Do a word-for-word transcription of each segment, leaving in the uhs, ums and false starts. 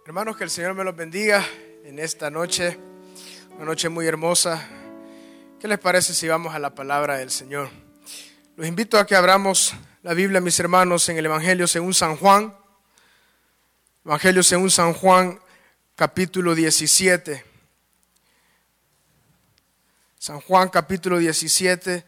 Hermanos, que el Señor me los bendiga en esta noche, una noche muy hermosa. ¿Qué les parece si vamos a la palabra del Señor? Los invito a que abramos la Biblia, mis hermanos, en el Evangelio según San Juan. Evangelio según San Juan, capítulo diecisiete. San Juan, capítulo diecisiete,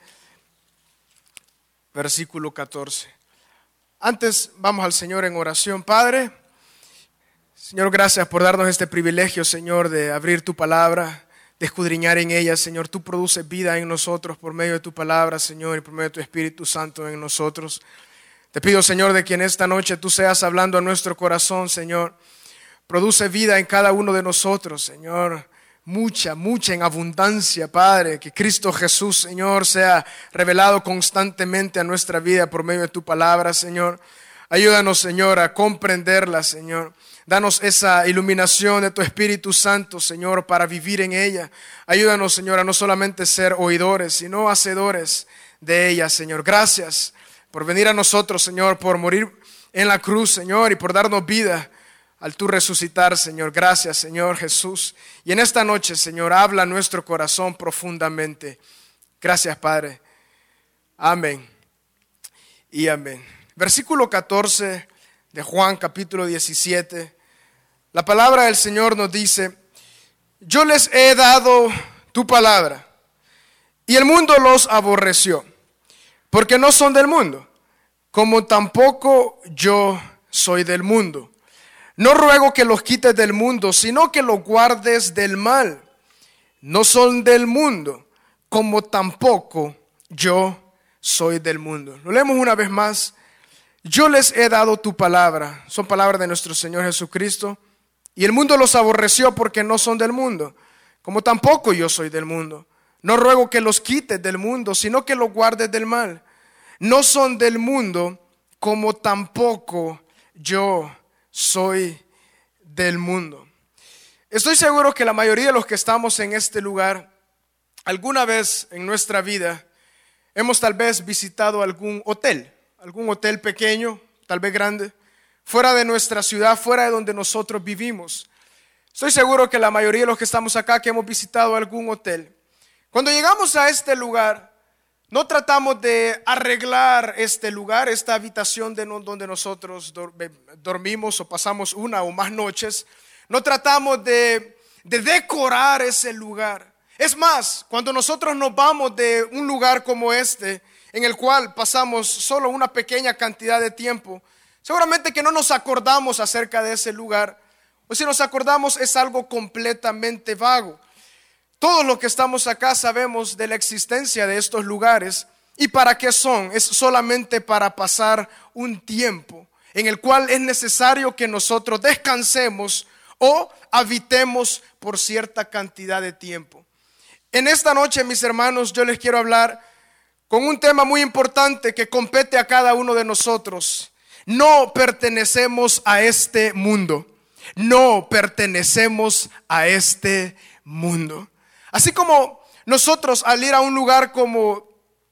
versículo catorce. Antes vamos al Señor en oración. Padre, Señor, gracias por darnos este privilegio, Señor, de abrir tu palabra, de escudriñar en ella. Señor, tú produces vida en nosotros por medio de tu palabra, Señor, y por medio de tu Espíritu Santo en nosotros. Te pido, Señor, de que en esta noche tú seas hablando a nuestro corazón, Señor. Produce vida en cada uno de nosotros, Señor. Mucha, mucha en abundancia, Padre. Que Cristo Jesús, Señor, sea revelado constantemente a nuestra vida por medio de tu palabra, Señor. Ayúdanos, Señor, a comprenderla, Señor. Danos esa iluminación de tu Espíritu Santo, Señor, para vivir en ella. Ayúdanos, Señor, a no solamente ser oidores, sino hacedores de ella, Señor. Gracias por venir a nosotros, Señor, por morir en la cruz, Señor, y por darnos vida al tú resucitar, Señor. Gracias, Señor Jesús. Y en esta noche, Señor, habla nuestro corazón profundamente. Gracias, Padre. Amén y amén. Versículo catorce de Juan, capítulo diecisiete. La palabra del Señor nos dice: yo les he dado tu palabra, y el mundo los aborreció, porque no son del mundo, como tampoco yo soy del mundo. No ruego que los quites del mundo, sino que los guardes del mal. No son del mundo, como tampoco yo soy del mundo. Lo leemos una vez más. Yo les he dado tu palabra. Son palabras de nuestro Señor Jesucristo. Y el mundo los aborreció porque no son del mundo, como tampoco yo soy del mundo. No ruego que los quites del mundo, sino que los guardes del mal. No son del mundo, como tampoco yo soy del mundo. Estoy seguro que la mayoría de los que estamos en este lugar, alguna vez en nuestra vida, hemos tal vez visitado algún hotel, algún hotel pequeño, tal vez grande, fuera de nuestra ciudad, fuera de donde nosotros vivimos. Estoy seguro que la mayoría de los que estamos acá, que hemos visitado algún hotel, cuando llegamos a este lugar, no tratamos de arreglar este lugar, esta habitación de no, donde nosotros dor, dormimos o pasamos una o más noches. No tratamos de, de decorar ese lugar. Es más, cuando nosotros nos vamos de un lugar como este, en el cual pasamos solo una pequeña cantidad de tiempo, seguramente que no nos acordamos acerca de ese lugar, o si nos acordamos es algo completamente vago. Todos los que estamos acá sabemos de la existencia de estos lugares y para qué son. Es solamente para pasar un tiempo en el cual es necesario que nosotros descansemos o habitemos por cierta cantidad de tiempo. En esta noche, mis hermanos, yo les quiero hablar con un tema muy importante que compete a cada uno de nosotros. No pertenecemos a este mundo. No pertenecemos a este mundo. Así como nosotros al ir a un lugar como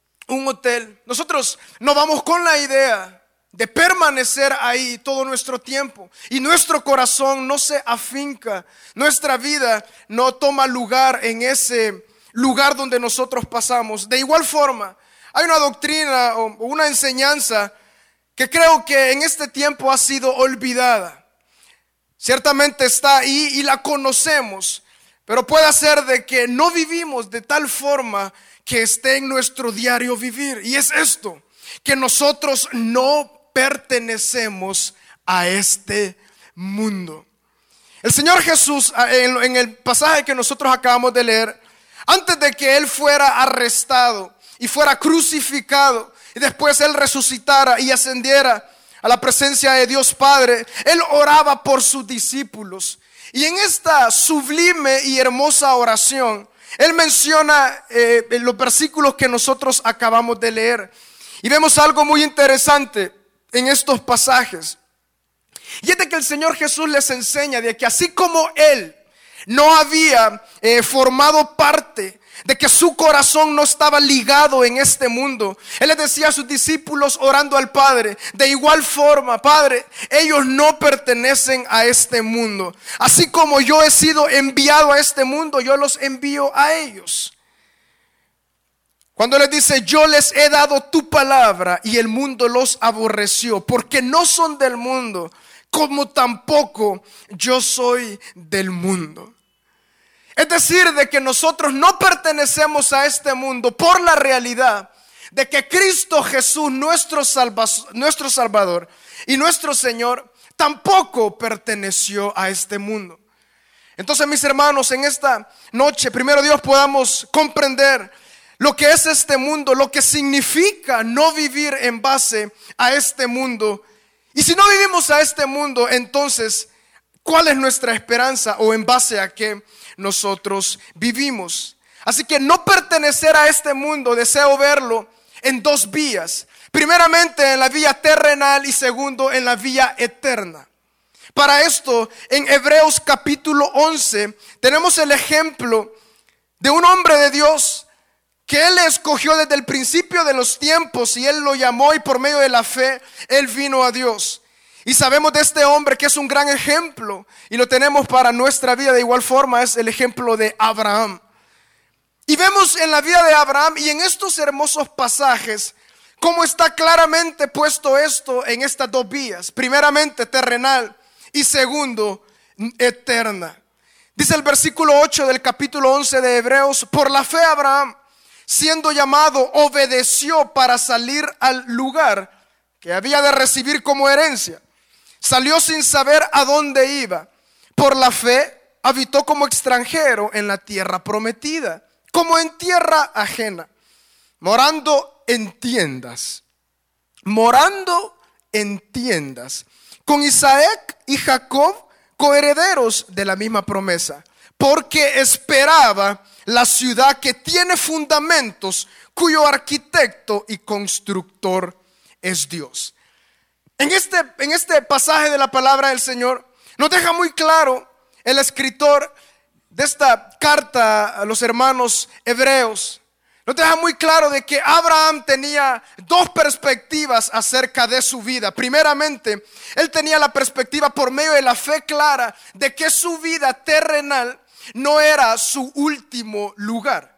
un hotel, nosotros no vamos con la idea de permanecer ahí todo nuestro tiempo y nuestro corazón no se afinca, nuestra vida no toma lugar en ese lugar donde nosotros pasamos. De igual forma, hay una doctrina o una enseñanza que creo que en este tiempo ha sido olvidada. Ciertamente está ahí y la conocemos, pero puede ser de que no vivimos de tal forma que esté en nuestro diario vivir. Y es esto, que nosotros no pertenecemos a este mundo. El Señor Jesús, en el pasaje que nosotros acabamos de leer, antes de que Él fuera arrestado y fuera crucificado, y después Él resucitara y ascendiera a la presencia de Dios Padre, Él oraba por sus discípulos. Y en esta sublime y hermosa oración, Él menciona eh, los versículos que nosotros acabamos de leer. Y vemos algo muy interesante en estos pasajes. Y es de que el Señor Jesús les enseña de que así como Él no había eh, formado parte de que su corazón no estaba ligado en este mundo. Él les decía a sus discípulos orando al Padre, de igual forma, Padre, ellos no pertenecen a este mundo. Así como yo he sido enviado a este mundo, yo los envío a ellos. Cuando les dice, yo les he dado tu palabra y el mundo los aborreció, porque no son del mundo, como tampoco yo soy del mundo. Es decir, de que nosotros no pertenecemos a este mundo por la realidad de que Cristo Jesús, nuestro, salva, nuestro Salvador y nuestro Señor, tampoco perteneció a este mundo. Entonces, mis hermanos, en esta noche, primero Dios, podamos comprender lo que es este mundo, lo que significa no vivir en base a este mundo. Y si no vivimos a este mundo, entonces, ¿cuál es nuestra esperanza o en base a qué nosotros vivimos? Así que no pertenecer a este mundo, deseo verlo en dos vías. Primeramente en la vía terrenal y segundo en la vía eterna. Para esto, en Hebreos capítulo once, tenemos el ejemplo de un hombre de Dios que Él escogió desde el principio de los tiempos y Él lo llamó, y por medio de la fe Él vino a Dios. Y sabemos de este hombre que es un gran ejemplo y lo tenemos para nuestra vida. De igual forma es el ejemplo de Abraham. Y vemos en la vida de Abraham y en estos hermosos pasajes cómo está claramente puesto esto en estas dos vías. Primeramente terrenal y segundo eterna. Dice el versículo ocho del capítulo once de Hebreos: por la fe Abraham, siendo llamado, obedeció para salir al lugar que había de recibir como herencia. Salió sin saber a dónde iba. Por la fe habitó como extranjero en la tierra prometida, como en tierra ajena, morando en tiendas, morando en tiendas, con Isaac y Jacob, coherederos de la misma promesa, porque esperaba la ciudad que tiene fundamentos, cuyo arquitecto y constructor es Dios. En este, en este pasaje de la palabra del Señor nos deja muy claro el escritor de esta carta a los hermanos hebreos. Nos deja muy claro de que Abraham tenía dos perspectivas acerca de su vida. Primeramente, él tenía la perspectiva por medio de la fe clara de que su vida terrenal no era su último lugar.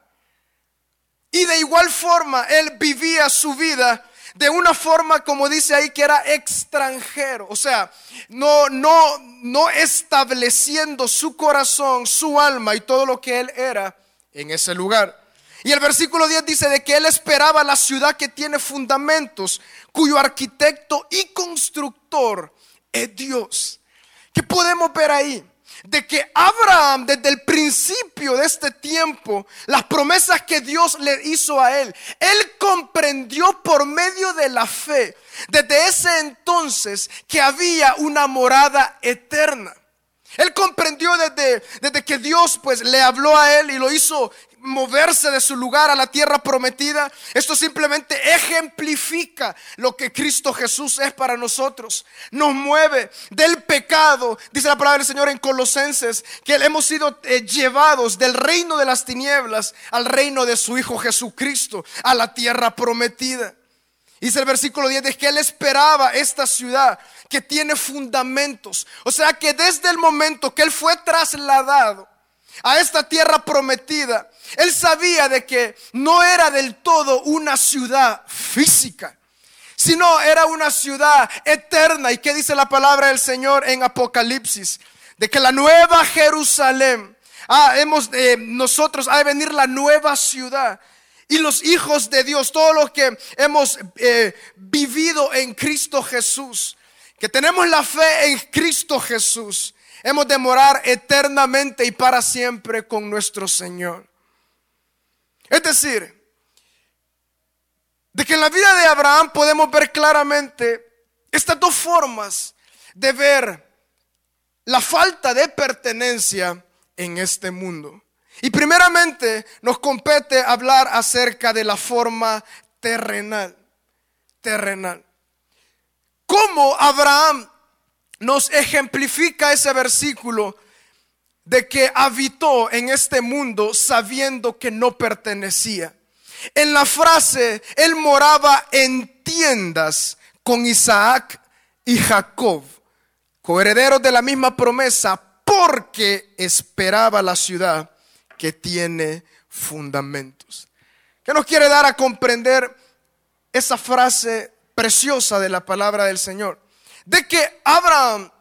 Y de igual forma, él vivía su vida de una forma, como dice ahí, que era extranjero. O sea, no, no, no estableciendo su corazón, su alma y todo lo que él era en ese lugar. Y el versículo diez dice de que él esperaba la ciudad que tiene fundamentos, cuyo arquitecto y constructor es Dios. ¿Qué podemos ver ahí? De que Abraham, desde el principio de este tiempo, las promesas que Dios le hizo a él, él comprendió por medio de la fe desde ese entonces que había una morada eterna. Él comprendió desde, desde que Dios pues le habló a él y lo hizo moverse de su lugar a la tierra prometida. Esto simplemente ejemplifica lo que Cristo Jesús es para nosotros. Nos mueve del pecado, dice la palabra del Señor en Colosenses, que hemos sido eh, llevados del reino de las tinieblas al reino de su Hijo Jesucristo, a la tierra prometida. Dice el versículo diez de que él esperaba esta ciudad que tiene fundamentos. O sea que desde el momento que él fue trasladado a esta tierra prometida, él sabía de que no era del todo una ciudad física, sino era una ciudad eterna. ¿Y qué dice la palabra del Señor en Apocalipsis? De que la nueva Jerusalén, ah, hemos, eh, nosotros, ha de venir la nueva ciudad. Y los hijos de Dios, todos los que hemos eh, vivido en Cristo Jesús, que tenemos la fe en Cristo Jesús, hemos de morar eternamente y para siempre con nuestro Señor. Es decir, de que en la vida de Abraham podemos ver claramente estas dos formas de ver la falta de pertenencia en este mundo. Y primeramente nos compete hablar acerca de la forma terrenal. Terrenal. ¿Cómo Abraham nos ejemplifica ese versículo de que habitó en este mundo sabiendo que no pertenecía. En la frase, él moraba en tiendas con Isaac y Jacob, coherederos de la misma promesa, porque esperaba la ciudad que tiene fundamentos. ¿Qué nos quiere dar a comprender esa frase preciosa de la palabra del Señor? De que Abraham,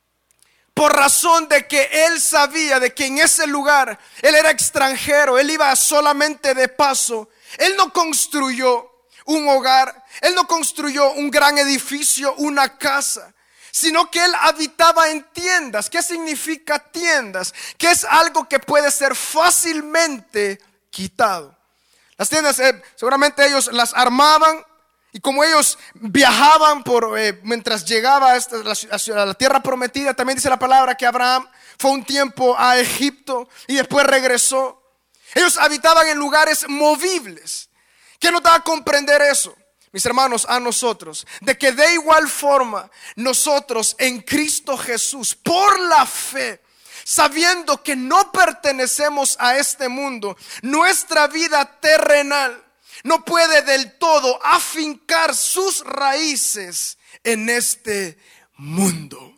por razón de que él sabía de que en ese lugar él era extranjero, él iba solamente de paso, él no construyó un hogar, él no construyó un gran edificio, una casa, sino que él habitaba en tiendas. ¿Qué significa tiendas? Que es algo que puede ser fácilmente quitado. Las tiendas eh, seguramente ellos las armaban, y como ellos viajaban por, eh, mientras llegaba a, esta, a la tierra prometida, también dice la palabra que Abraham fue un tiempo a Egipto y después regresó. Ellos habitaban en lugares movibles. ¿Qué nos da a comprender eso, mis hermanos, a nosotros? De que de igual forma nosotros en Cristo Jesús, por la fe, sabiendo que no pertenecemos a este mundo, nuestra vida terrenal no puede del todo afincar sus raíces en este mundo.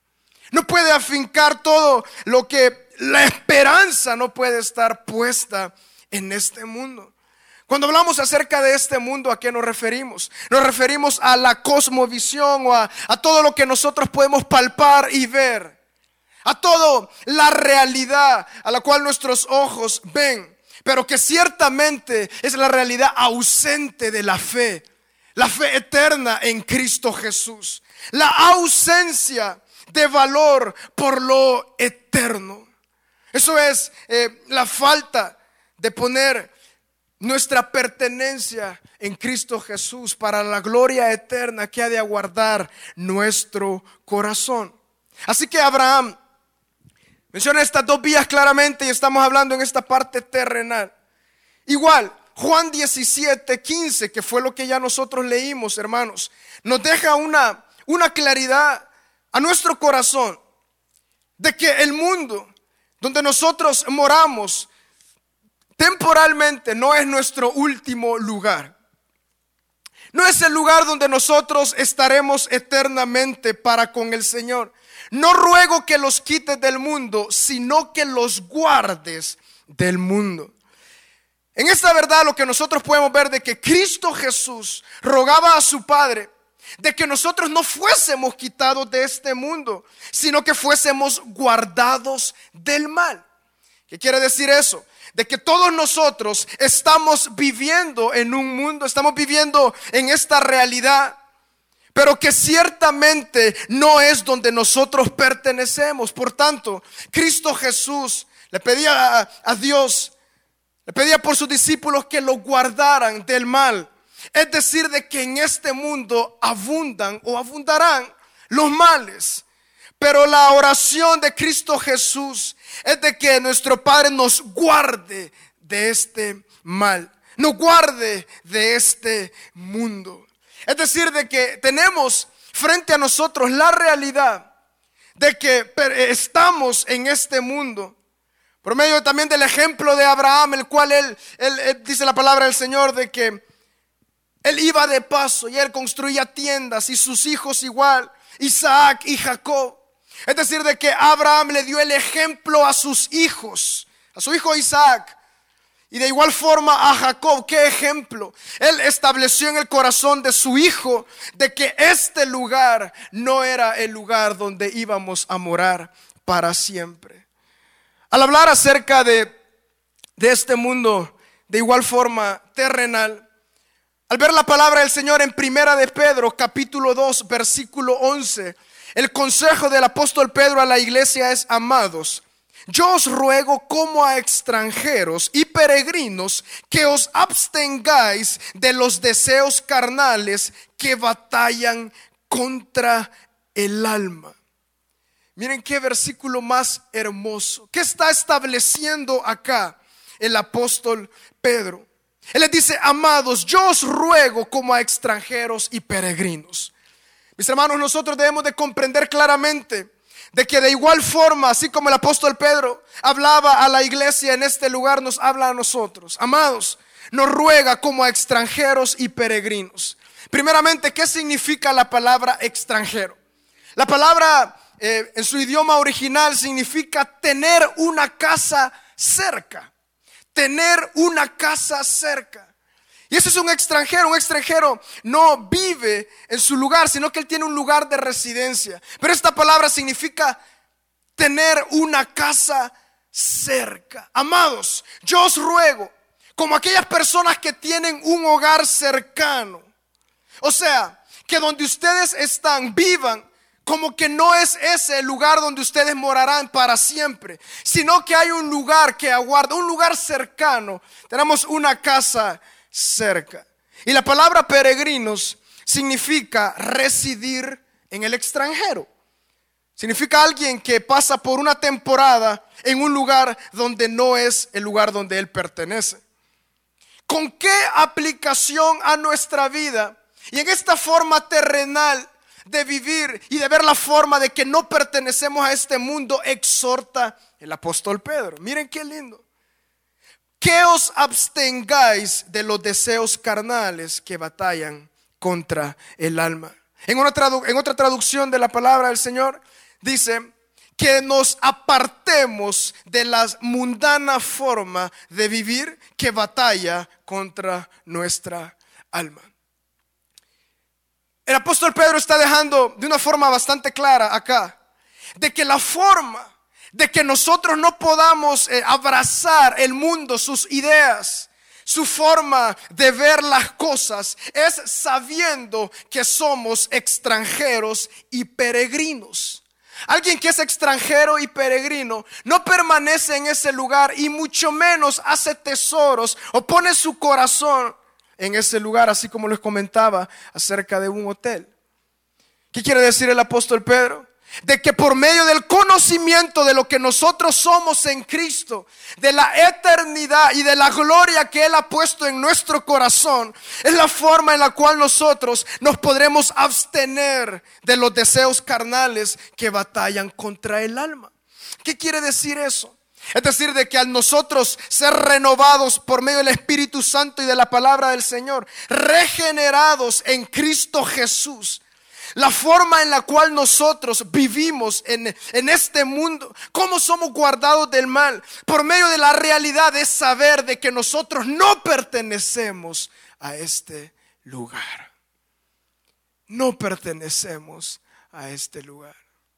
No puede afincar todo lo que la esperanza no puede estar puesta en este mundo. Cuando hablamos acerca de este mundo, ¿a qué nos referimos? Nos referimos a la cosmovisión o a, a todo lo que nosotros podemos palpar y ver, a toda la realidad a la cual nuestros ojos ven, pero que ciertamente es la realidad ausente de la fe, la fe eterna en Cristo Jesús, la ausencia de valor por lo eterno. Eso es eh, la falta de poner nuestra pertenencia en Cristo Jesús para la gloria eterna que ha de aguardar nuestro corazón. Así que Abraham menciona estas dos vías claramente, y estamos hablando en esta parte terrenal. Igual, Juan diecisiete, quince, que fue lo que ya nosotros leímos, hermanos, nos deja una, una claridad a nuestro corazón de que el mundo donde nosotros moramos temporalmente no es nuestro último lugar. No es el lugar donde nosotros estaremos eternamente para con el Señor. No ruego que los quites del mundo, sino que los guardes del mundo. En esta verdad lo que nosotros podemos ver de que Cristo Jesús rogaba a su Padre de que nosotros no fuésemos quitados de este mundo, sino que fuésemos guardados del mal. ¿Qué quiere decir eso? De que todos nosotros estamos viviendo en un mundo, estamos viviendo en esta realidad, pero que ciertamente no es donde nosotros pertenecemos. Por tanto, Cristo Jesús le pedía a, a Dios, le pedía por sus discípulos que lo guardaran del mal. Es decir, de que en este mundo abundan o abundarán los males. Pero la oración de Cristo Jesús es de que nuestro Padre nos guarde de este mal, nos guarde de este mundo. Es decir, de que tenemos frente a nosotros la realidad de que estamos en este mundo. Por medio también del ejemplo de Abraham, el cual él, él, él dice la palabra del Señor de que él iba de paso y él construía tiendas, y sus hijos igual, Isaac y Jacob. Es decir, de que Abraham le dio el ejemplo a sus hijos, a su hijo Isaac, y de igual forma a Jacob. ¿Qué ejemplo? Él estableció en el corazón de su hijo de que este lugar no era el lugar donde íbamos a morar para siempre. Al hablar acerca de, de este mundo de igual forma terrenal, al ver la palabra del Señor en Primera de Pedro capítulo dos versículo once, el consejo del apóstol Pedro a la iglesia es: amados, yo os ruego como a extranjeros y peregrinos que os abstengáis de los deseos carnales que batallan contra el alma. Miren qué versículo más hermoso. ¿Qué está estableciendo acá el apóstol Pedro? Él les dice: amados, yo os ruego como a extranjeros y peregrinos. Mis hermanos, nosotros debemos de comprender claramente de que de igual forma, así como el apóstol Pedro hablaba a la iglesia en este lugar, nos habla a nosotros. Amados, nos ruega como a extranjeros y peregrinos. Primeramente, ¿qué significa la palabra extranjero? La palabra eh, en su idioma original significa tener una casa cerca. Tener una casa cerca. Y ese es un extranjero. Un extranjero no vive en su lugar, sino que él tiene un lugar de residencia. Pero esta palabra significa tener una casa cerca. Amados, yo os ruego, como aquellas personas que tienen un hogar cercano, o sea, que donde ustedes están vivan como que no es ese el lugar donde ustedes morarán para siempre, sino que hay un lugar que aguarda, un lugar cercano. Tenemos una casa cerca. Y la palabra peregrinos significa residir en el extranjero. Significa alguien que pasa por una temporada en un lugar donde no es el lugar donde él pertenece. ¿Con qué aplicación a nuestra vida y en esta forma terrenal de vivir y de ver la forma de que no pertenecemos a este mundo exhorta el apóstol Pedro? Miren qué lindo. Que os abstengáis de los deseos carnales que batallan contra el alma. En una, tradu- en otra traducción de la palabra del Señor dice que nos apartemos de la mundana forma de vivir que batalla contra nuestra alma. El apóstol Pedro está dejando de una forma bastante clara acá de que la forma de que nosotros no podamos eh, abrazar el mundo, sus ideas, su forma de ver las cosas, es sabiendo que somos extranjeros y peregrinos. Alguien que es extranjero y peregrino no permanece en ese lugar y mucho menos hace tesoros o pone su corazón en ese lugar, así como les comentaba acerca de un hotel. ¿Qué quiere decir el apóstol Pedro? De que por medio del conocimiento de lo que nosotros somos en Cristo, de la eternidad y de la gloria que Él ha puesto en nuestro corazón, es la forma en la cual nosotros nos podremos abstener de los deseos carnales que batallan contra el alma. ¿Qué quiere decir eso? Es decir, de que al nosotros ser renovados por medio del Espíritu Santo y de la palabra del Señor, regenerados en Cristo Jesús, la forma en la cual nosotros vivimos en, en este mundo, cómo somos guardados del mal, por medio de la realidad de saber de que nosotros no pertenecemos a este lugar. No pertenecemos a este lugar.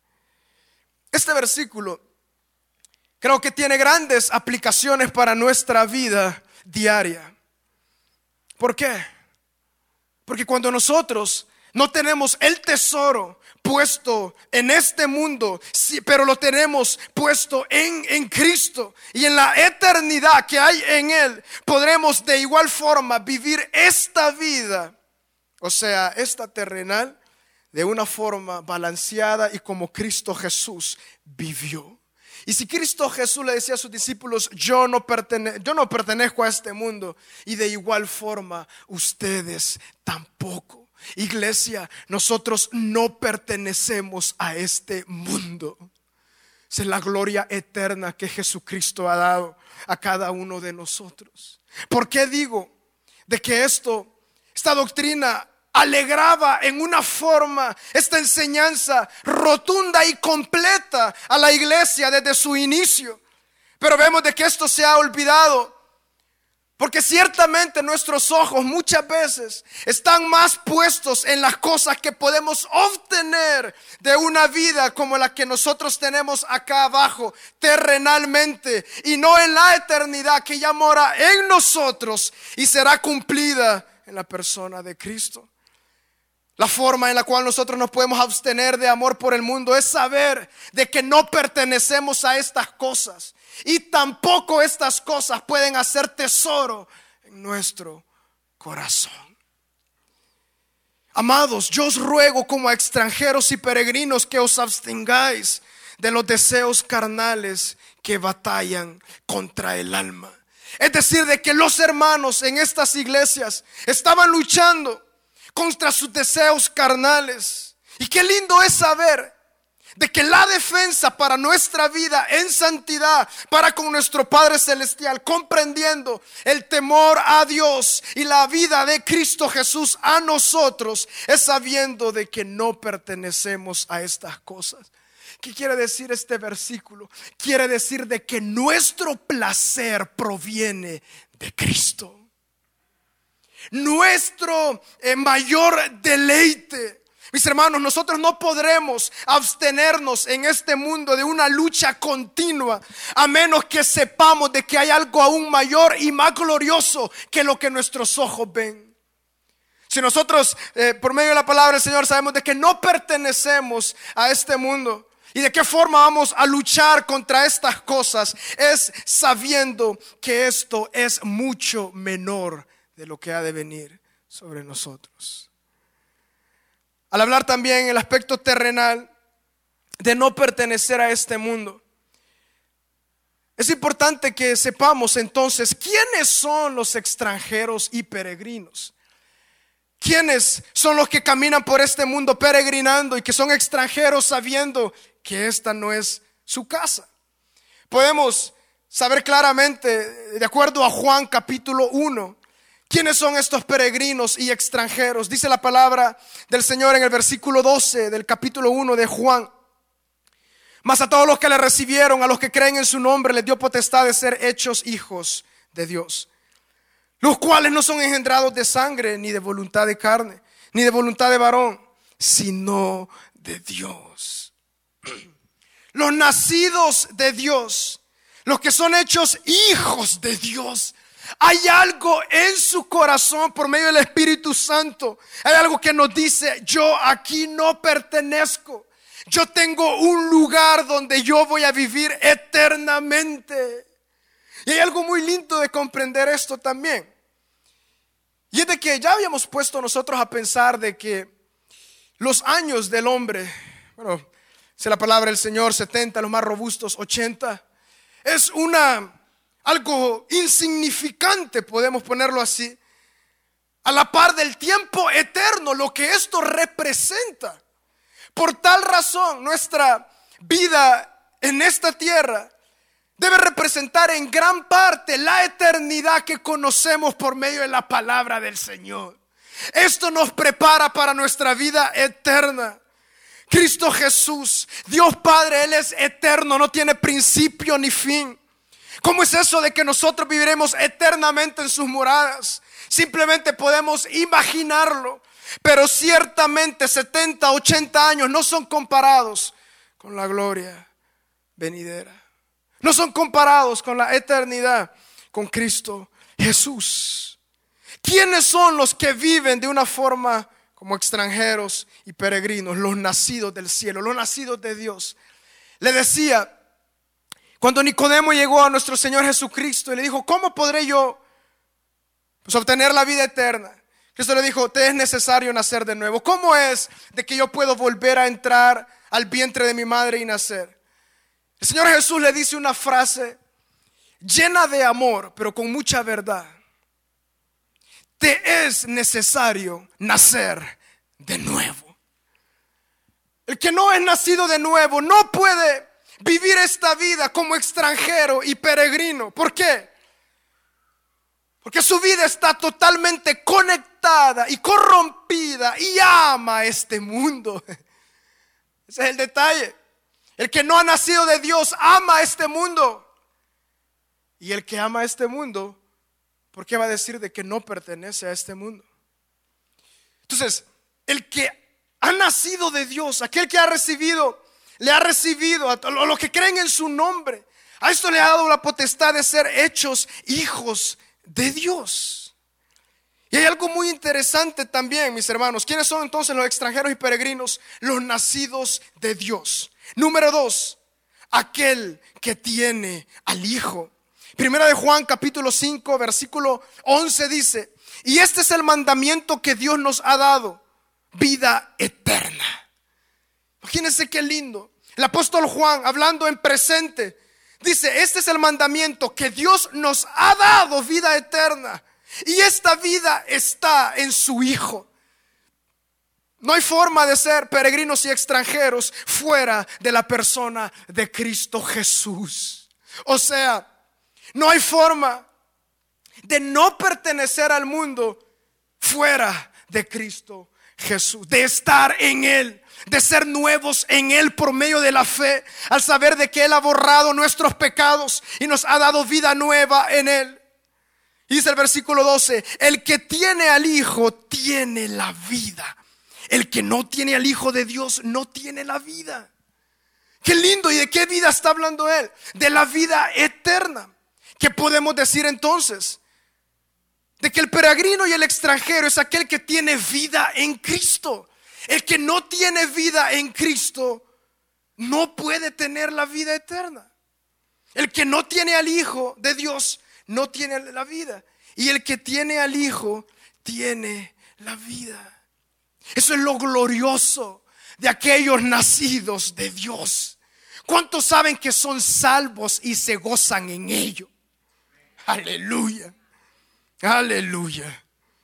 Este versículo creo que tiene grandes aplicaciones para nuestra vida diaria. ¿Por qué? Porque cuando nosotros no tenemos el tesoro puesto en este mundo, sí, pero lo tenemos puesto en, en Cristo y en la eternidad que hay en Él, podremos de igual forma vivir esta vida, o sea, esta terrenal, de una forma balanceada y como Cristo Jesús vivió. Y si Cristo Jesús le decía a sus discípulos, yo no, pertene- yo no pertenezco a este mundo, y de igual forma ustedes tampoco. Iglesia, nosotros no pertenecemos a este mundo. Esa es la gloria eterna que Jesucristo ha dado a cada uno de nosotros. ¿Por qué digo de que esto, esta doctrina alegraba en una forma, esta enseñanza rotunda y completa a la iglesia desde su inicio? Pero vemos de que esto se ha olvidado, porque ciertamente nuestros ojos muchas veces están más puestos en las cosas que podemos obtener de una vida como la que nosotros tenemos acá abajo terrenalmente, y no en la eternidad que ya mora en nosotros y será cumplida en la persona de Cristo. La forma en la cual nosotros nos podemos abstener de amor por el mundo es saber de que no pertenecemos a estas cosas, y tampoco estas cosas pueden hacer tesoro en nuestro corazón. Amados, yo os ruego como a extranjeros y peregrinos que os abstengáis de los deseos carnales que batallan contra el alma. Es decir, de que los hermanos en estas iglesias estaban luchando contra sus deseos carnales. Y qué lindo es saber de que la defensa para nuestra vida en santidad, para con nuestro Padre Celestial, comprendiendo el temor a Dios y la vida de Cristo Jesús a nosotros, es sabiendo de que no pertenecemos a estas cosas. ¿Qué quiere decir este versículo? Quiere decir de que nuestro placer proviene de Cristo. Nuestro eh, mayor deleite. Mis hermanos, nosotros no podremos abstenernos en este mundo de una lucha continua, a menos que sepamos de que hay algo aún mayor y más glorioso que lo que nuestros ojos ven. Si nosotros eh, por medio de la palabra del Señor sabemos de que no pertenecemos a este mundo, y de qué forma vamos a luchar contra estas cosas, es sabiendo que esto es mucho menor de lo que ha de venir sobre nosotros. Al hablar también en el aspecto terrenal de no pertenecer a este mundo, es importante que sepamos entonces quiénes son los extranjeros y peregrinos. ¿Quiénes son los que caminan por este mundo peregrinando y que son extranjeros sabiendo que esta no es su casa? Podemos saber claramente, de acuerdo a Juan capítulo uno, ¿quiénes son estos peregrinos y extranjeros? Dice la palabra del Señor en el versículo doce del capítulo uno de Juan: mas a todos los que le recibieron, a los que creen en su nombre, les dio potestad de ser hechos hijos de Dios, los cuales no son engendrados de sangre, ni de voluntad de carne, ni de voluntad de varón, sino de Dios. Los nacidos de Dios, los que son hechos hijos de Dios, hay algo en su corazón por medio del Espíritu Santo. Hay algo que nos dice: yo aquí no pertenezco. Yo tengo un lugar donde yo voy a vivir eternamente. Y hay algo muy lindo de comprender esto también. Y es de que ya habíamos puesto nosotros a pensar de que los años del hombre, bueno, dice la palabra del Señor, setenta, los más robustos ochenta, es una algo insignificante, podemos ponerlo así, a la par del tiempo eterno, lo que esto representa. Por tal razón, nuestra vida en esta tierra debe representar en gran parte la eternidad que conocemos por medio de la palabra del Señor. Esto nos prepara para nuestra vida eterna. Cristo Jesús, Dios Padre, Él es eterno, no tiene principio ni fin. ¿Cómo es eso de que nosotros viviremos eternamente en sus moradas? Simplemente podemos imaginarlo, pero ciertamente setenta, ochenta años no son comparados con la gloria venidera. No son comparados con la eternidad con Cristo Jesús. ¿Quiénes son los que viven de una forma como extranjeros y peregrinos? Los nacidos del cielo, los nacidos de Dios. Le decía, cuando Nicodemo llegó a nuestro Señor Jesucristo y le dijo: ¿cómo podré yo pues, obtener la vida eterna? Cristo le dijo: te es necesario nacer de nuevo. ¿Cómo es de que yo puedo volver a entrar al vientre de mi madre y nacer? El Señor Jesús le dice una frase llena de amor, pero con mucha verdad: te es necesario nacer de nuevo. El que no es nacido de nuevo no puede vivir esta vida como extranjero y peregrino. ¿Por qué? Porque su vida está totalmente conectada y corrompida y ama este mundo. Ese es el detalle. El que no ha nacido de Dios ama este mundo. Y el que ama este mundo, ¿por qué va a decir de que no pertenece a este mundo? Entonces, el que ha nacido de Dios, aquel que ha recibido, le ha recibido a los que creen en su nombre, a esto le ha dado la potestad de ser hechos hijos de Dios. Y hay algo muy interesante también, mis hermanos. ¿Quiénes son entonces los extranjeros y peregrinos? Los nacidos de Dios. Número dos, aquel que tiene al Hijo. Primera de Juan capítulo cinco versículo once dice: y este es el mandamiento que Dios nos ha dado, vida eterna. Imagínense qué lindo. El apóstol Juan, hablando en presente, dice: este es el mandamiento que Dios nos ha dado, vida eterna. Y esta vida está en su Hijo. No hay forma de ser peregrinos y extranjeros fuera de la persona de Cristo Jesús. O sea, no hay forma de no pertenecer al mundo fuera de Cristo Jesús, de estar en Él, de ser nuevos en Él por medio de la fe, al saber de que Él ha borrado nuestros pecados y nos ha dado vida nueva en Él. Y dice el versículo doce: el que tiene al Hijo tiene la vida. El que no tiene al Hijo de Dios no tiene la vida. Qué lindo. ¿Y de qué vida está hablando Él? De la vida eterna. ¿Qué podemos decir entonces? De que el peregrino y el extranjero es aquel que tiene vida en Cristo. El que no tiene vida en Cristo no puede tener la vida eterna. El que no tiene al Hijo de Dios no tiene la vida. Y el que tiene al Hijo tiene la vida. Eso es lo glorioso de aquellos nacidos de Dios. ¿Cuántos saben que son salvos y se gozan en ello? Aleluya. Aleluya.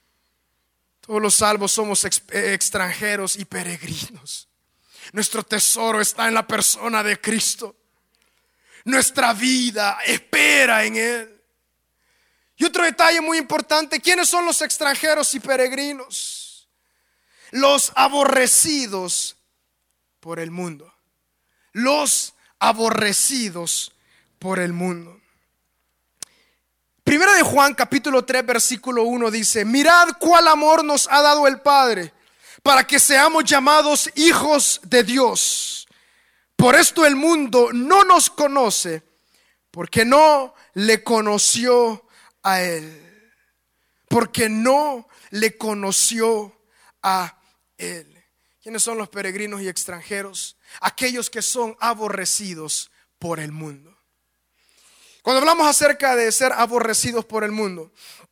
Todos los salvos somos ex- extranjeros y peregrinos. Nuestro tesoro está en la persona de Cristo. Nuestra vida espera en Él. Y otro detalle muy importante: ¿quiénes son los extranjeros y peregrinos? Los aborrecidos por el mundo. Los aborrecidos por el mundo. Primera de Juan capítulo tres versículo uno dice: mirad cuál amor nos ha dado el Padre para que seamos llamados hijos de Dios. Por esto el mundo no nos conoce, porque no le conoció a Él. Porque no le conoció a Él. ¿Quiénes son los peregrinos y extranjeros? Aquellos que son aborrecidos por el mundo. Cuando hablamos acerca de ser aborrecidos por el mundo,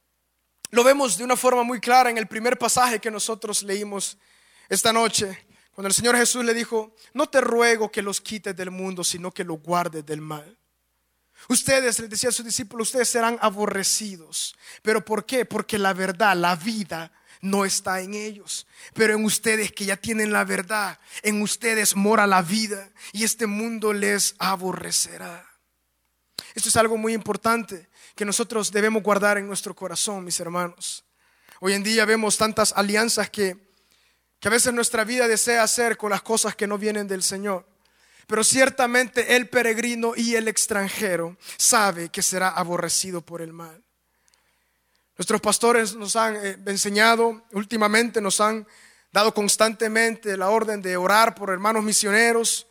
lo vemos de una forma muy clara en el primer pasaje que nosotros leímos esta noche, cuando el Señor Jesús le dijo: no te ruego que los quites del mundo, sino que los guardes del mal. Ustedes, les decía a sus discípulos, ustedes serán aborrecidos. ¿Pero por qué? Porque la verdad, la vida no está en ellos, pero en ustedes que ya tienen la verdad, en ustedes mora la vida, y este mundo les aborrecerá. Esto es algo muy importante que nosotros debemos guardar en nuestro corazón, mis hermanos. Hoy en día vemos tantas alianzas que, que a veces nuestra vida desea hacer con las cosas que no vienen del Señor. Pero ciertamente el peregrino y el extranjero sabe que será aborrecido por el mal. Nuestros pastores nos han eh, enseñado, últimamente nos han dado constantemente la orden de orar por hermanos misioneros.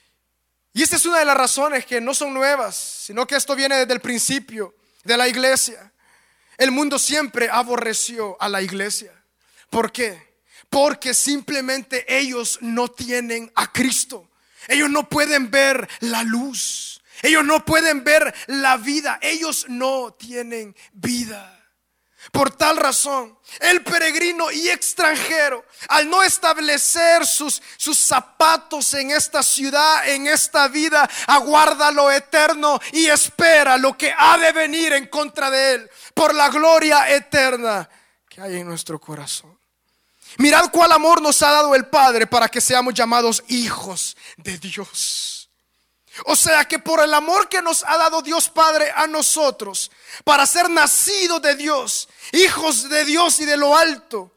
Y esta es una de las razones que no son nuevas, sino que esto viene desde el principio de la iglesia. El mundo siempre aborreció a la iglesia. ¿Por qué? Porque simplemente ellos no tienen a Cristo. Ellos no pueden ver la luz. Ellos no pueden ver la vida. Ellos no tienen vida. Por tal razón, el peregrino y extranjero, al no establecer sus, sus zapatos en esta ciudad, en esta vida, aguarda lo eterno y espera lo que ha de venir en contra de él, por la gloria eterna que hay en nuestro corazón. Mirad cuál amor nos ha dado el Padre para que seamos llamados hijos de Dios. O sea que por el amor que nos ha dado Dios Padre a nosotros, para ser nacidos de Dios, hijos de Dios y de lo alto,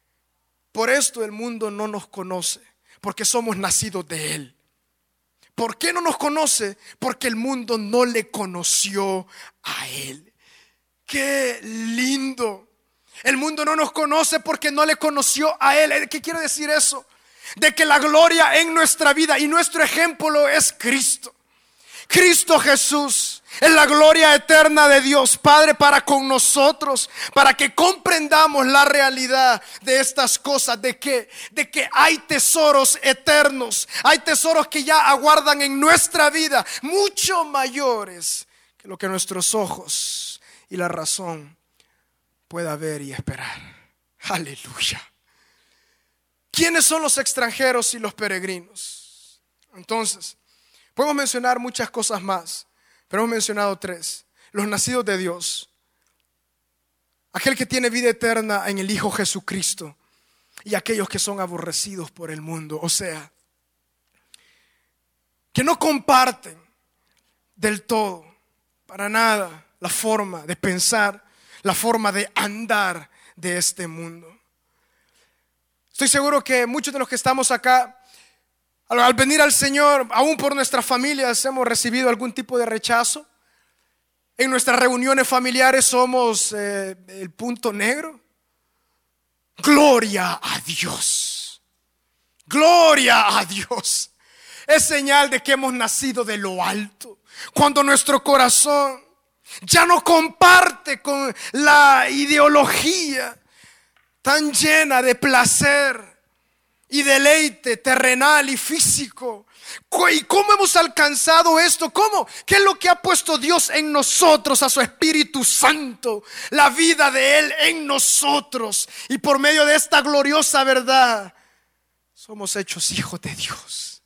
por esto el mundo no nos conoce, porque somos nacidos de Él. ¿Por qué no nos conoce? Porque el mundo no le conoció a Él. ¡Qué lindo! El mundo no nos conoce porque no le conoció a Él. ¿Qué quiere decir eso? De que la gloria en nuestra vida y nuestro ejemplo es Cristo. Cristo Jesús es la gloria eterna de Dios Padre para con nosotros, para que comprendamos la realidad de estas cosas, de que, de que hay tesoros eternos, hay tesoros que ya aguardan en nuestra vida, mucho mayores que lo que nuestros ojos y la razón pueda ver y esperar. Aleluya. ¿Quiénes son los extranjeros y los peregrinos? Entonces, podemos mencionar muchas cosas más, pero hemos mencionado tres. Los nacidos de Dios, aquel que tiene vida eterna en el Hijo Jesucristo, y aquellos que son aborrecidos por el mundo. O sea, que no comparten del todo, para nada, la forma de pensar, la forma de andar de este mundo. Estoy seguro que muchos de los que estamos acá, al, al venir al Señor, aún por nuestras familias, hemos recibido algún tipo de rechazo. En nuestras reuniones familiares somos eh, el punto negro. Gloria a Dios. Gloria a Dios. Es señal de que hemos nacido de lo alto. Cuando nuestro corazón ya no comparte con la ideología tan llena de placer y deleite terrenal y físico. ¿Y cómo hemos alcanzado esto? ¿Cómo? ¿Qué es lo que ha puesto Dios en nosotros, a su Espíritu Santo? La vida de Él en nosotros. Y por medio de esta gloriosa verdad, somos hechos hijos de Dios.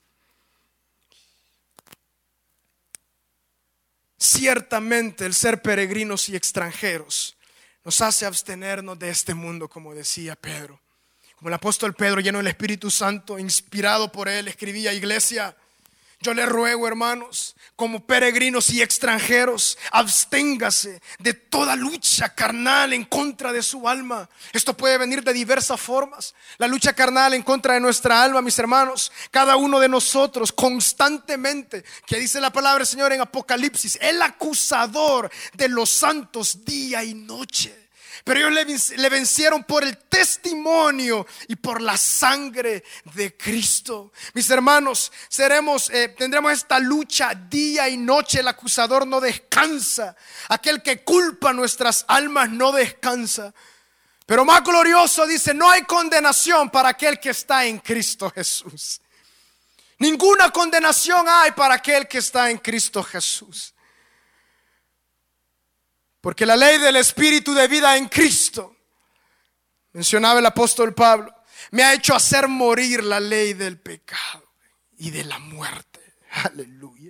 Ciertamente el ser peregrinos y extranjeros nos hace abstenernos de este mundo, como decía Pedro. Como el apóstol Pedro, lleno del Espíritu Santo, inspirado por él, escribía: iglesia, yo le ruego, hermanos, como peregrinos y extranjeros, absténgase de toda lucha carnal en contra de su alma. Esto puede venir de diversas formas. La lucha carnal en contra de nuestra alma, mis hermanos, cada uno de nosotros constantemente, que dice la palabra del Señor en Apocalipsis, el acusador de los santos día y noche. Pero ellos le vencieron por el testimonio y por la sangre de Cristo. Mis hermanos, seremos, eh, tendremos esta lucha día y noche. El acusador no descansa. Aquel que culpa nuestras almas no descansa. Pero más glorioso dice: no hay condenación para aquel que está en Cristo Jesús. Ninguna condenación hay para aquel que está en Cristo Jesús. Porque la ley del Espíritu de vida en Cristo, mencionaba el apóstol Pablo, me ha hecho hacer morir la ley del pecado y de la muerte. Aleluya.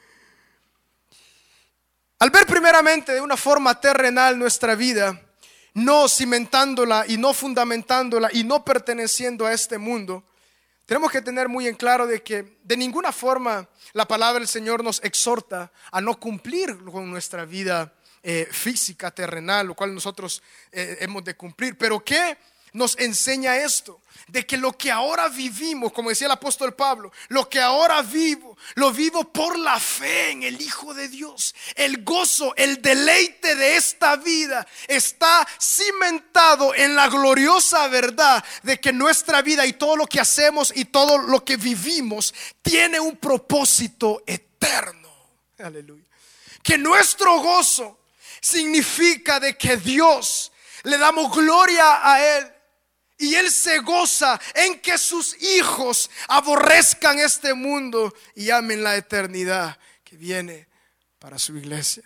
Al ver primeramente de una forma terrenal nuestra vida, no cimentándola y no fundamentándola y no perteneciendo a este mundo, tenemos que tener muy en claro de que de ninguna forma la palabra del Señor nos exhorta a no cumplir con nuestra vida Eh, física, terrenal, lo cual nosotros eh, hemos de cumplir. Pero ¿qué nos enseña esto? De que lo que ahora vivimos, como decía el apóstol Pablo, lo que ahora vivo, lo vivo por la fe en el Hijo de Dios. El gozo, el deleite de esta vida está cimentado en la gloriosa verdad de que nuestra vida y todo lo que hacemos y todo lo que vivimos tiene un propósito eterno. Aleluya. Que nuestro gozo significa de que Dios le damos gloria a Él y Él se goza en que sus hijos aborrezcan este mundo y amen la eternidad que viene para su iglesia.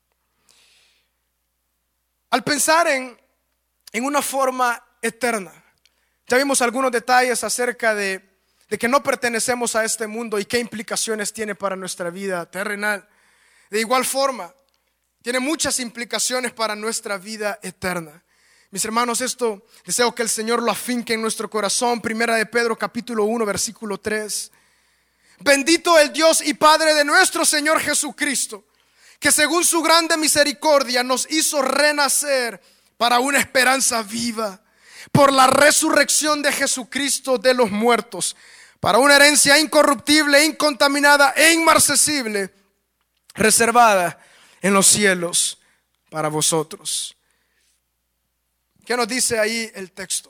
Al pensar en, en una forma eterna, ya vimos algunos detalles acerca de, de que no pertenecemos a este mundo y qué implicaciones tiene para nuestra vida terrenal. De igual forma, tiene muchas implicaciones para nuestra vida eterna. Mis hermanos, esto deseo que el Señor lo afinque en nuestro corazón. Primera de Pedro capítulo uno versículo tres. Bendito el Dios y Padre de nuestro Señor Jesucristo, que según su grande misericordia nos hizo renacer para una esperanza viva, por la resurrección de Jesucristo de los muertos, para una herencia incorruptible, incontaminada e inmarcesible, reservada en los cielos para vosotros. ¿Qué nos dice ahí el texto?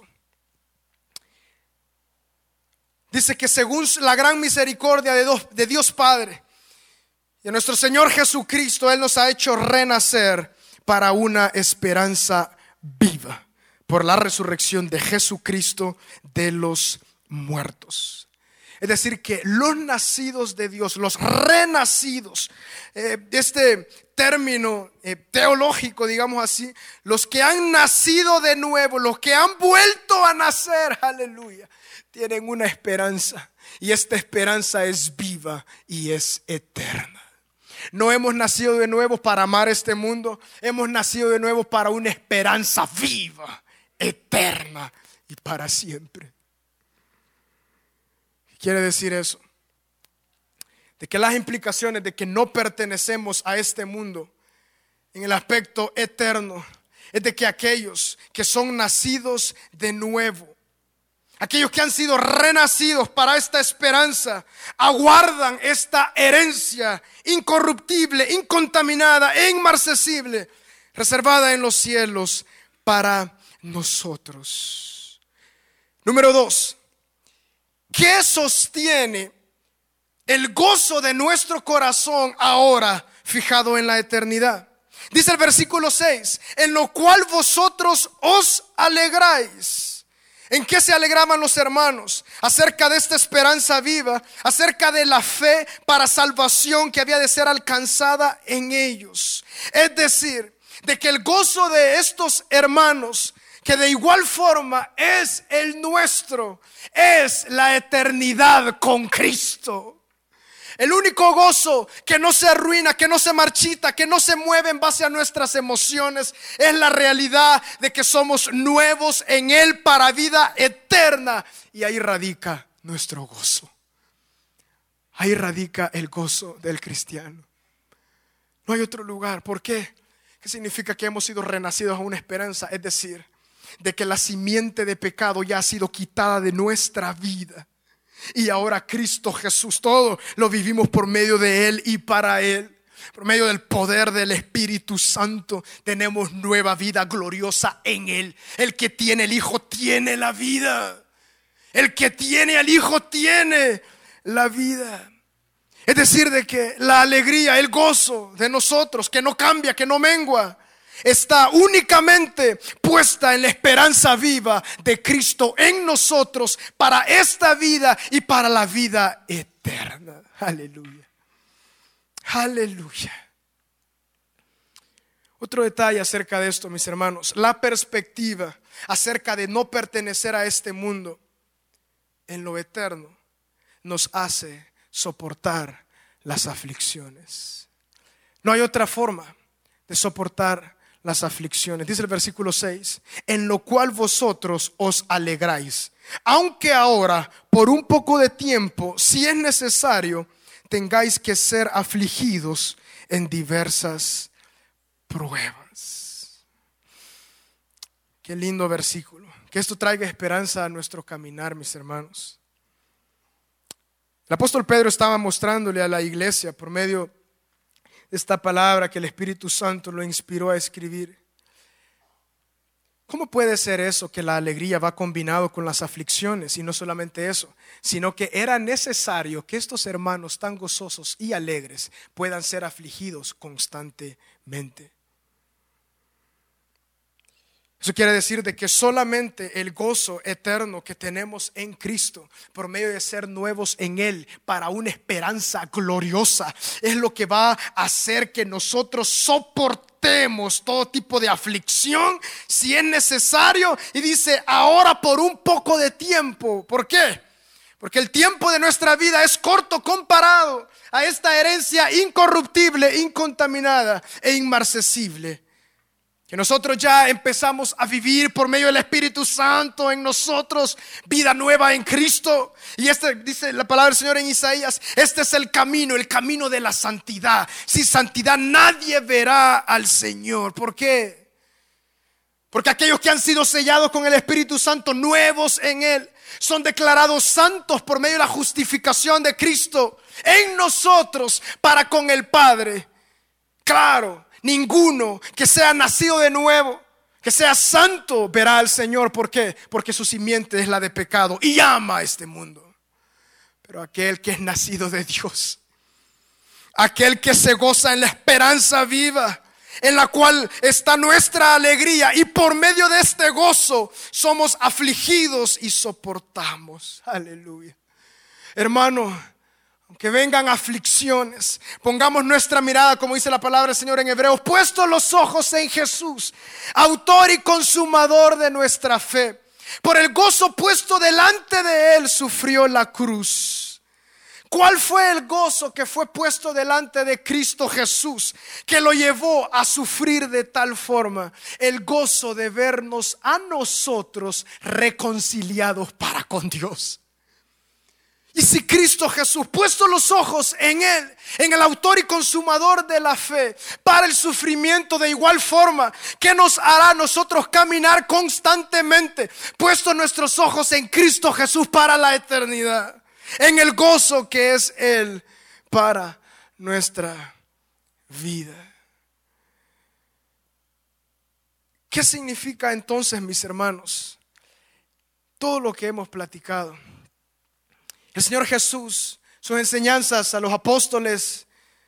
Dice que según la gran misericordia de Dios, de Dios Padre y de nuestro Señor Jesucristo, Él nos ha hecho renacer para una esperanza viva, por la resurrección de Jesucristo de los muertos. Es decir, que los nacidos de Dios, los renacidos, eh, este término eh, teológico, digamos así, los que han nacido de nuevo, los que han vuelto a nacer, aleluya, tienen una esperanza, y esta esperanza es viva y es eterna. No hemos nacido de nuevo para amar este mundo, hemos nacido de nuevo para una esperanza viva, eterna y para siempre. ¿Qué quiere decir eso? De que las implicaciones de que no pertenecemos a este mundo en el aspecto eterno es de que aquellos que son nacidos de nuevo, aquellos que han sido renacidos para esta esperanza, aguardan esta herencia incorruptible, incontaminada e inmarcesible, reservada en los cielos para nosotros. Número dos, ¿qué sostiene el gozo de nuestro corazón ahora fijado en la eternidad? Dice el versículo seis, en lo cual vosotros os alegráis. ¿En qué se alegraban los hermanos? Acerca de esta esperanza viva, acerca de la fe para salvación que había de ser alcanzada en ellos. Es decir, de que el gozo de estos hermanos, que de igual forma es el nuestro, es la eternidad con Cristo. El único gozo que no se arruina, que no se marchita, que no se mueve en base a nuestras emociones, es la realidad de que somos nuevos en Él para vida eterna. Y ahí radica nuestro gozo. Ahí radica el gozo del cristiano. No hay otro lugar. ¿Por qué? ¿Qué significa que hemos sido renacidos a una esperanza? Es decir, de que la simiente de pecado ya ha sido quitada de nuestra vida. Y ahora Cristo Jesús, todo lo vivimos por medio de Él y para Él. Por medio del poder del Espíritu Santo tenemos nueva vida gloriosa en Él. El que tiene el Hijo tiene la vida. El que tiene al Hijo tiene la vida. Es decir, de que la alegría, el gozo de nosotros, que no cambia, que no mengua, está únicamente puesta en la esperanza viva de Cristo en nosotros para esta vida y para la vida eterna. Aleluya. Aleluya. Otro detalle acerca de esto, mis hermanos, la perspectiva acerca de no pertenecer a este mundo en lo eterno nos hace soportar las aflicciones. No hay otra forma de soportar las aflicciones. Dice el versículo seis, en lo cual vosotros os alegráis, aunque ahora por un poco de tiempo, si es necesario, tengáis que ser afligidos en diversas pruebas. Qué lindo versículo. Que esto traiga esperanza a nuestro caminar, mis hermanos. El apóstol Pedro estaba mostrándole a la iglesia por medio de esta palabra que el Espíritu Santo lo inspiró a escribir. ¿Cómo puede ser eso que la alegría va combinado con las aflicciones? Y no solamente eso, sino que era necesario que estos hermanos tan gozosos y alegres puedan ser afligidos constantemente. Eso quiere decir de que solamente el gozo eterno que tenemos en Cristo, por medio de ser nuevos en Él, para una esperanza gloriosa, es lo que va a hacer que nosotros soportemos todo tipo de aflicción, si es necesario. Y dice, ahora por un poco de tiempo. ¿Por qué? Porque el tiempo de nuestra vida es corto comparado a esta herencia incorruptible, incontaminada e inmarcesible, que nosotros ya empezamos a vivir por medio del Espíritu Santo en nosotros, vida nueva en Cristo. Y este dice la palabra del Señor en Isaías, este es el camino, el camino de la santidad. Sin santidad nadie verá al Señor. ¿Por qué? Porque aquellos que han sido sellados con el Espíritu Santo, nuevos en Él, son declarados santos por medio de la justificación de Cristo en nosotros para con el Padre. Claro, ninguno que sea nacido de nuevo, que sea santo, verá al Señor. ¿Por qué? Porque su simiente es la de pecado y ama a este mundo. Pero aquel que es nacido de Dios, aquel que se goza en la esperanza viva, en la cual está nuestra alegría, y por medio de este gozo somos afligidos y soportamos. Aleluya. Hermano, que vengan aflicciones, pongamos nuestra mirada, como dice la palabra del Señor en Hebreos, puestos los ojos en Jesús, autor y consumador de nuestra fe. Por el gozo puesto delante de Él sufrió la cruz, ¿Cuál fue el gozo que fue puesto delante de Cristo Jesús, que lo llevó a sufrir de tal forma? El gozo de vernos a nosotros reconciliados para con Dios. Y si Cristo Jesús, puesto los ojos en Él, en el autor y consumador de la fe, para el sufrimiento de igual forma, ¿qué nos hará nosotros caminar constantemente, puesto nuestros ojos en Cristo Jesús para la eternidad? En el gozo que es Él para nuestra vida. ¿Qué significa entonces, mis hermanos, todo lo que hemos platicado? El Señor Jesús, sus enseñanzas a los apóstoles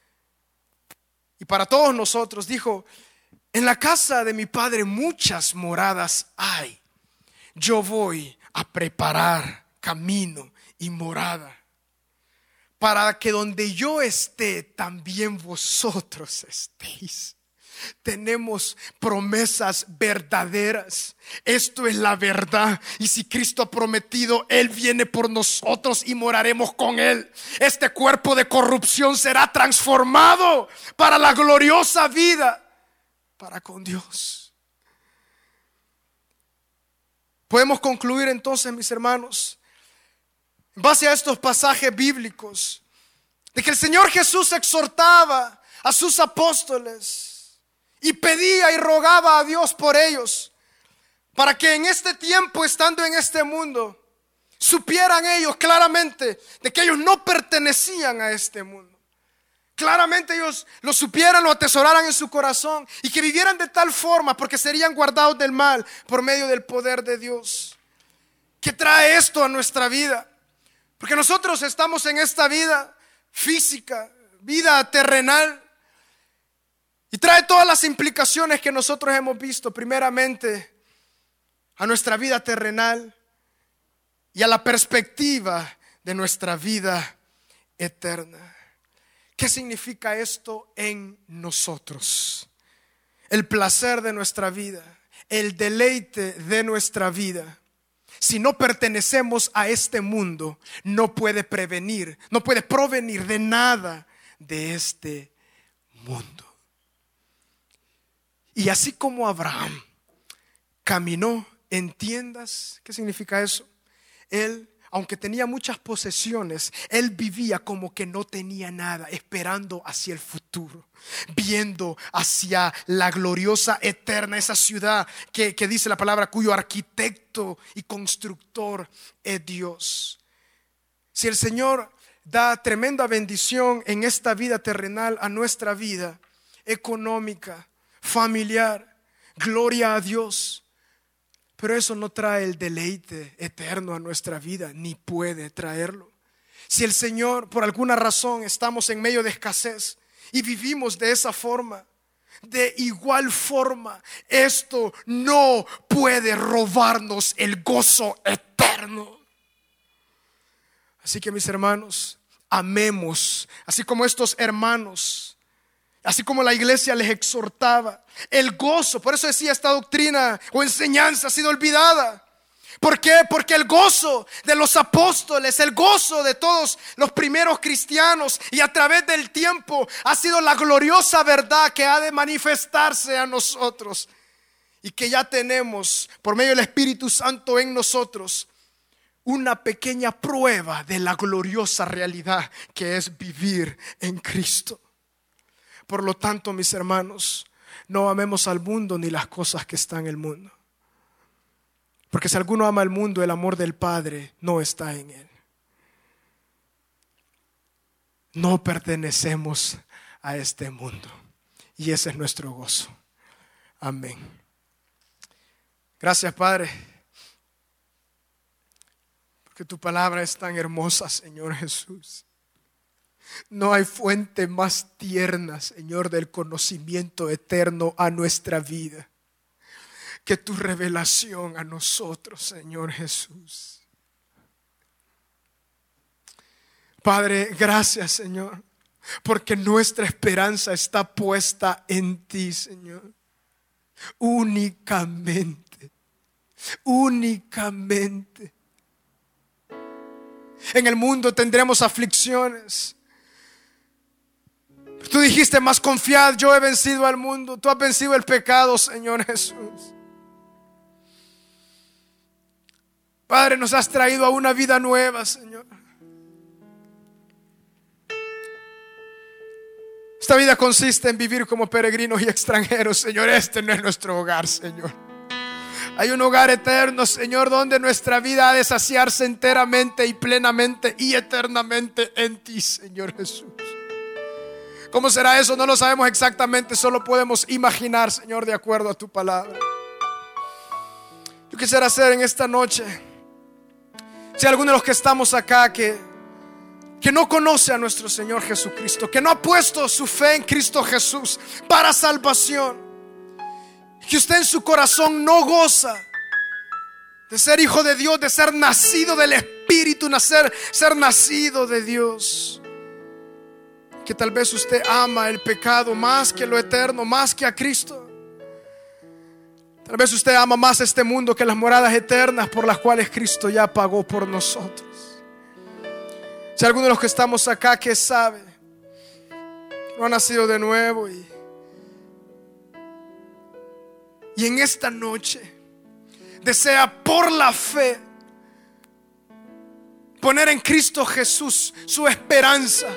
y para todos nosotros, dijo: en la casa de mi Padre muchas moradas hay. Yo voy a preparar camino y morada, para que donde yo esté, también vosotros estéis. Tenemos promesas verdaderas. Esto es la verdad. Y si Cristo ha prometido, Él viene por nosotros y moraremos con Él. Este cuerpo de corrupción será transformado para la gloriosa vida para con Dios. Podemos concluir entonces, mis hermanos, en base a estos pasajes bíblicos, de que el Señor Jesús exhortaba a sus apóstoles y pedía y rogaba a Dios por ellos, para que en este tiempo, estando en este mundo, supieran ellos claramente de que ellos no pertenecían a este mundo. Claramente ellos lo supieran, lo atesoraran en su corazón, y que vivieran de tal forma, porque serían guardados del mal por medio del poder de Dios. ¿Qué trae esto a nuestra vida? Porque nosotros estamos en esta vida física, vida terrenal, y trae todas las implicaciones que nosotros hemos visto, primeramente a nuestra vida terrenal y a la perspectiva de nuestra vida eterna. ¿Qué significa esto en nosotros? El placer de nuestra vida, el deleite de nuestra vida. Si no pertenecemos a este mundo, no puede prevenir, no puede provenir de nada de este mundo. Y así como Abraham caminó en tiendas, ¿qué significa eso? Él, aunque tenía muchas posesiones, él vivía como que no tenía nada, esperando hacia el futuro, viendo hacia la gloriosa eterna, esa ciudad que, que dice la palabra, cuyo arquitecto y constructor es Dios. Si el Señor da tremenda bendición en esta vida terrenal a nuestra vida económica, familiar, gloria a Dios, pero eso no trae el deleite eterno a nuestra vida, ni puede traerlo. Si el Señor, por alguna razón, estamos en medio de escasez y vivimos de esa forma, de igual forma, esto no puede robarnos el gozo eterno. Así que, mis hermanos, amemos, así como estos hermanos, así como la iglesia les exhortaba, el gozo. Por eso decía, esta doctrina o enseñanza ha sido olvidada. ¿Por qué? Porque el gozo de los apóstoles, el gozo de todos los primeros cristianos y a través del tiempo ha sido la gloriosa verdad que ha de manifestarse a nosotros, y que ya tenemos por medio del Espíritu Santo en nosotros una pequeña prueba de la gloriosa realidad que es vivir en Cristo. Por lo tanto, mis hermanos, no amemos al mundo ni las cosas que están en el mundo. Porque si alguno ama al mundo, el amor del Padre no está en él. No pertenecemos a este mundo, y ese es nuestro gozo. Amén. Gracias, Padre, porque tu palabra es tan hermosa, Señor Jesús. No hay fuente más tierna, Señor, del conocimiento eterno a nuestra vida que tu revelación a nosotros, Señor Jesús. Padre, gracias, Señor, porque nuestra esperanza está puesta en ti, Señor. Únicamente, únicamente. En el mundo tendremos aflicciones. Tú dijiste, más confiad, yo he vencido al mundo. Tú has vencido el pecado, Señor Jesús. Padre, nos has traído a una vida nueva, Señor. Esta vida consiste en vivir como peregrinos y extranjeros, Señor. Este no es nuestro hogar, Señor. Hay un hogar eterno, Señor, donde nuestra vida ha de saciarse enteramente y plenamente y eternamente en ti, Señor Jesús. ¿Cómo será eso? No lo sabemos exactamente, solo podemos imaginar, Señor, de acuerdo a tu palabra. Yo quisiera hacer en esta noche, si alguno de los que estamos acá que, que no conoce a nuestro Señor Jesucristo, que no ha puesto su fe en Cristo Jesús para salvación, que usted en su corazón no goza de ser hijo de Dios, de ser nacido del Espíritu, nacer, ser nacido de Dios, que tal vez usted ama el pecado más que lo eterno, más que a Cristo. Tal vez usted ama más este mundo que las moradas eternas por las cuales Cristo ya pagó por nosotros. Si alguno de los que estamos acá que sabe que no ha nacido de nuevo y, y en esta noche desea por la fe poner en Cristo Jesús su esperanza,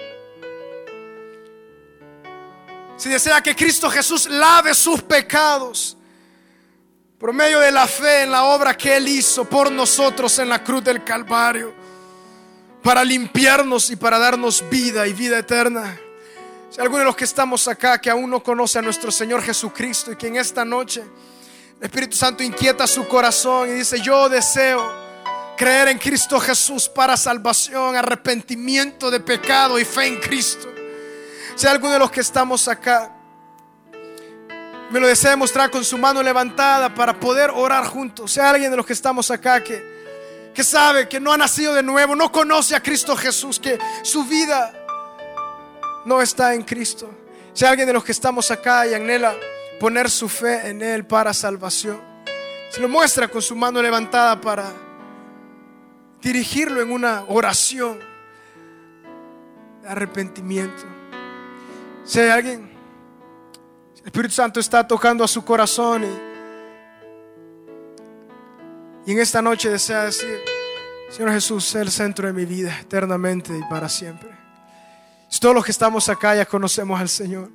si desea que Cristo Jesús lave sus pecados por medio de la fe en la obra que Él hizo por nosotros en la cruz del Calvario, para limpiarnos y para darnos vida y vida eterna. Si alguno de los que estamos acá que aún no conoce a nuestro Señor Jesucristo y que en esta noche el Espíritu Santo inquieta su corazón y dice, yo deseo creer en Cristo Jesús para salvación, arrepentimiento de pecado y fe en Cristo. Si alguno de los que estamos acá me lo desea mostrar con su mano levantada para poder orar juntos. Si hay alguien de los que estamos acá que, que sabe que no ha nacido de nuevo, no conoce a Cristo Jesús, que su vida no está en Cristo. Si hay alguien de los que estamos acá y anhela poner su fe en Él para salvación, se lo muestra con su mano levantada para dirigirlo en una oración de arrepentimiento. Si hay alguien, el Espíritu Santo está tocando a su corazón y, y en esta noche desea decir, Señor Jesús, sé el centro de mi vida eternamente y para siempre. Si todos los que estamos acá ya conocemos al Señor,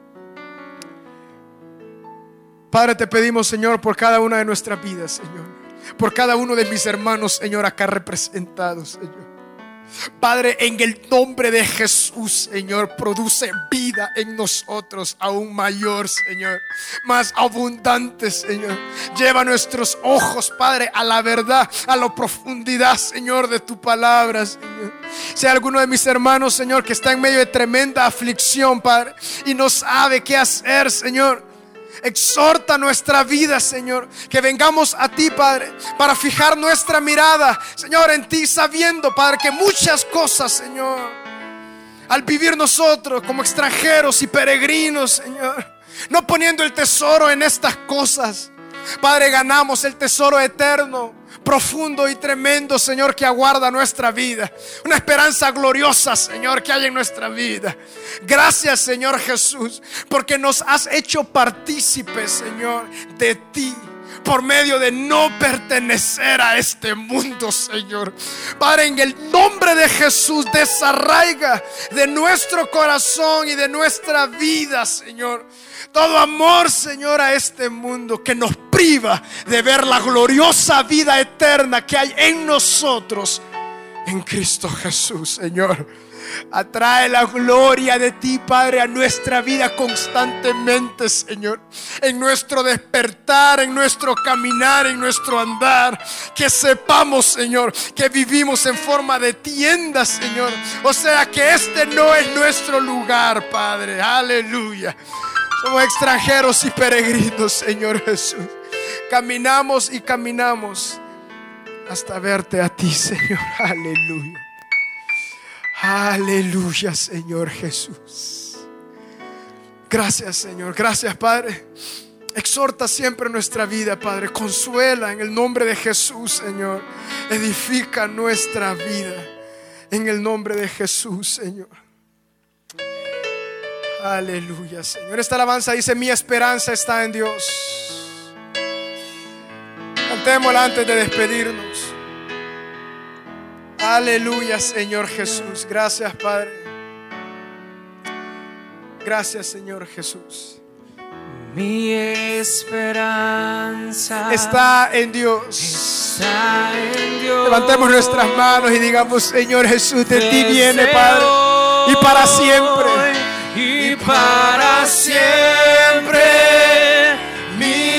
Padre, te pedimos, Señor, por cada una de nuestras vidas, Señor, por cada uno de mis hermanos, Señor, acá representados, Señor. Padre, en el nombre de Jesús, Señor, produce vida en nosotros aún mayor, Señor, más abundante, Señor. Lleva nuestros ojos, Padre, a la verdad, a la profundidad, Señor, de tu palabra, Señor. Si hay alguno de mis hermanos, Señor, que está en medio de tremenda aflicción, Padre, y no sabe qué hacer, Señor, exhorta nuestra vida, Señor, que vengamos a ti, Padre, para fijar nuestra mirada, Señor, en ti, sabiendo, Padre, que muchas cosas, Señor, al vivir nosotros como extranjeros y peregrinos, Señor, no poniendo el tesoro en estas cosas, Padre, ganamos el tesoro eterno, profundo y tremendo, Señor, que aguarda nuestra vida. Una esperanza gloriosa, Señor, que hay en nuestra vida. Gracias, Señor Jesús, porque nos has hecho partícipes, Señor, de ti, por medio de no pertenecer a este mundo, Señor. Padre, en el nombre de Jesús, desarraiga de nuestro corazón y de nuestra vida, Señor, todo amor, Señor, a este mundo que nos priva de ver la gloriosa vida eterna que hay en nosotros, en Cristo Jesús, Señor. Atrae la gloria de ti, Padre, a nuestra vida constantemente, Señor. En nuestro despertar, en nuestro caminar, en nuestro andar. Que sepamos, Señor, que vivimos en forma de tienda, Señor. O sea, que este no es nuestro lugar, Padre. Aleluya. Somos extranjeros y peregrinos, Señor Jesús. Caminamos y caminamos hasta verte a ti, Señor. Aleluya. Aleluya, Señor Jesús. Gracias, Señor. Gracias, Padre. Exhorta siempre nuestra vida, Padre. Consuela en el nombre de Jesús, Señor. Edifica nuestra vida. en el nombre de Jesús, Señor. Aleluya, Señor. Esta alabanza dice: mi esperanza está en Dios. Cantémosla antes de despedirnos. Aleluya, Señor Jesús. Gracias, Padre. Gracias, Señor Jesús. Mi esperanza está en Dios. Está en Dios. Levantemos nuestras manos y digamos: Señor Jesús, de ti viene, Padre, y para siempre. Y para siempre mi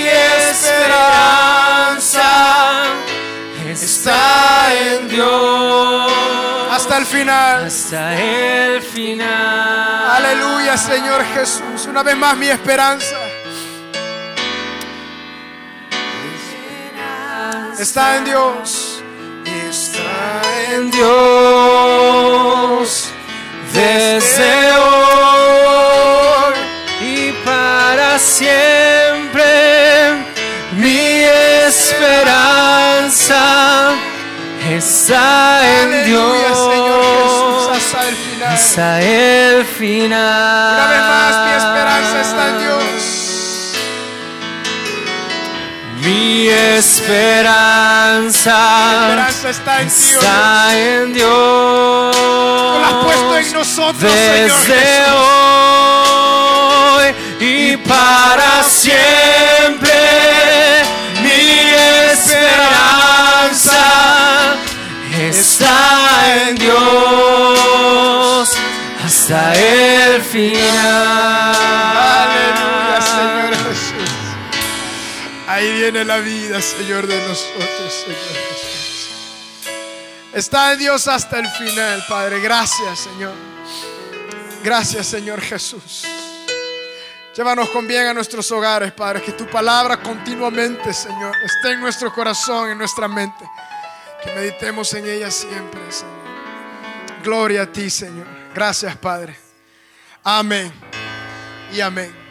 esperanza está en Dios. Hasta el final. Hasta el final. Aleluya, Señor Jesús. Una vez más, mi esperanza está en Dios. Está en Dios. Desde hoy y para siempre mi esperanza está en Aleluya, Dios. Señor Jesús, hasta el final. Hasta el final. Una vez más, mi esperanza está en Dios. Mi esperanza, mi esperanza está en Dios. Está en Dios. Tú la has puesto en nosotros, desde Señor Jesús. Hoy y para siempre mi esperanza está en Dios hasta el final. Aleluya, Señor Jesús. Ahí viene la vida, Señor, de nosotros, Señor Jesús. Está en Dios hasta el final, Padre. Gracias, Señor. Gracias, Señor Jesús. Llévanos con bien a nuestros hogares, Padre. Que tu palabra continuamente, Señor, esté en nuestro corazón, en nuestra mente. Que meditemos en ella siempre, Señor. Gloria a ti, Señor. Gracias, Padre. Amén y amén.